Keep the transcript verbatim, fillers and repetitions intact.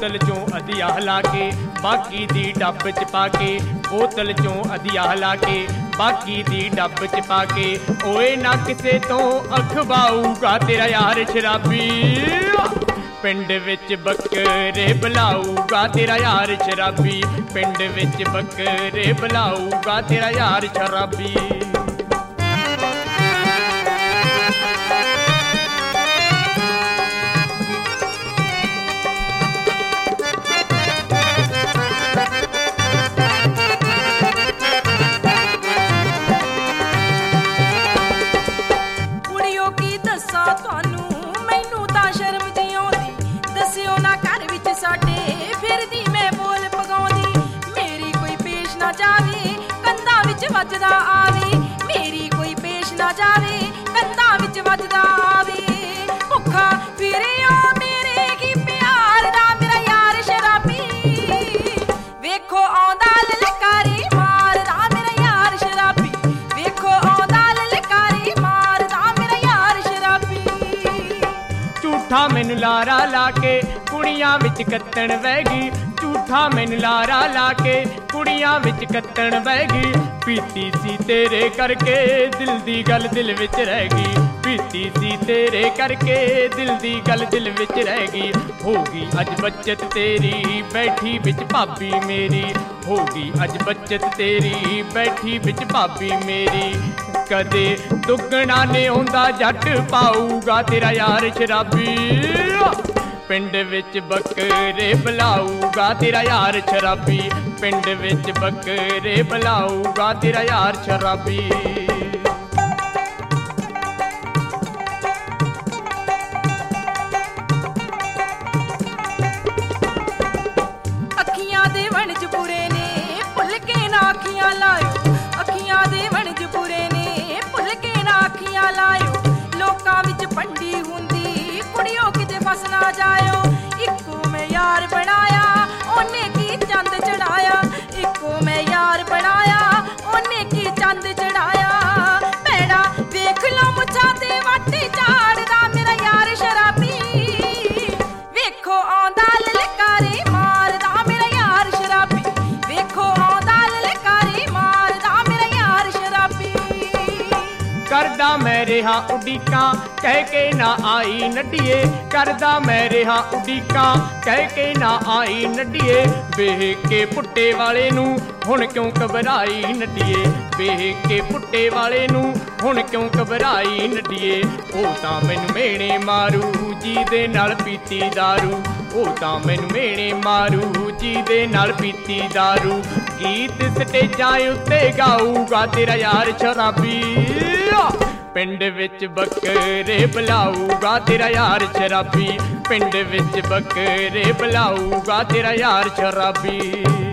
बोतल चों अधिया ला के बाकी दी डब च पा के, बोतल चों अधिया ला के बाकी दी डब च पा के। ओए ना किसे तो अखबाऊगा तेरा यार शराबी, पिंड विच बकरे बुलाऊगा तेरा यार शराबी, पिंड विच बकरे बुलाऊगा तेरा यार शराबी। वजदा आवे मेरी कोई पेश ना जावे, कंधा विच वजदा आवे भुखा फिरे आ मेरे की प्यार दा मेरा यार शराबी। वेखो आंदा ललकारी मारदा मेरा यार शराबी, वेखो आंदा ललकारी मारदा मेरा यार शराबी। झूठा मैनू लारा लाके कुड़ियां विच कत्तण बह गई, झूठा मैनू लारा लाके कुड़ियां विच कत्तण बह गई। पीती सी तेरे करके दिल दी गल दिल विच रह गई, पीती सी तेरे करके दिल दी गल दिल विच रह गई। होगी अज बचत तेरी बैठी विच भाभी मेरी, होगी अज बचत तेरी बैठी विच भाभी मेरी। कदे दुगना ने आउंदा जट पाऊगा तेरा यार शराबी, पिंड विच बकरे बुलाऊगा तेरा यार शराबी, पिंड विच बकरे बुलाऊगा तेरा यार शराबी। अखियां दे वणज बुरे ने भुल के ना अखियां लायो, अखियां दे वणज बुरे ने भुल के ना अखियां लायो। लोकां विच पंडी हुंदी कुड़ियों किते फस ना जायो, इक्को मैं यार बनाया ओने की चंद चढ़ाया, इक्को मैं यार बनाया ओने की चंद चढ़ाया। भैड़ा देख लो मुछां ते वाटी झाड़दा मेरा यार शराबी, वेखो आंदा ललकारी मारदा मेरा यार शराबी, वेखो आंदा ललकारी मारदा मेरा यार शराबी। करदा मैं रिहा उडीका कह के ना आई नड्डिए, करदा मैं रिहा उडीका कह के ना आई नड्डिए। वेख के पुट्टे वाले नू हुण क्यों घबराई नड्डिए, वेख के पुट्टे वाले नू हुण क्यों घबराई नड्डिए। ओ तां मैनू मेणे मारू जी दे नाल पीती दारू, ओ तां मैनू मेणे मारू जी दे नाल पीती दारू। गीत स्टेजां उत्ते गाऊगा तेरा यार शराबी, पिंड विच बकरे बुलाऊगा तेरा यार शराबी, पिंड विच बकरे बुलाऊगा तेरा यार शराबी।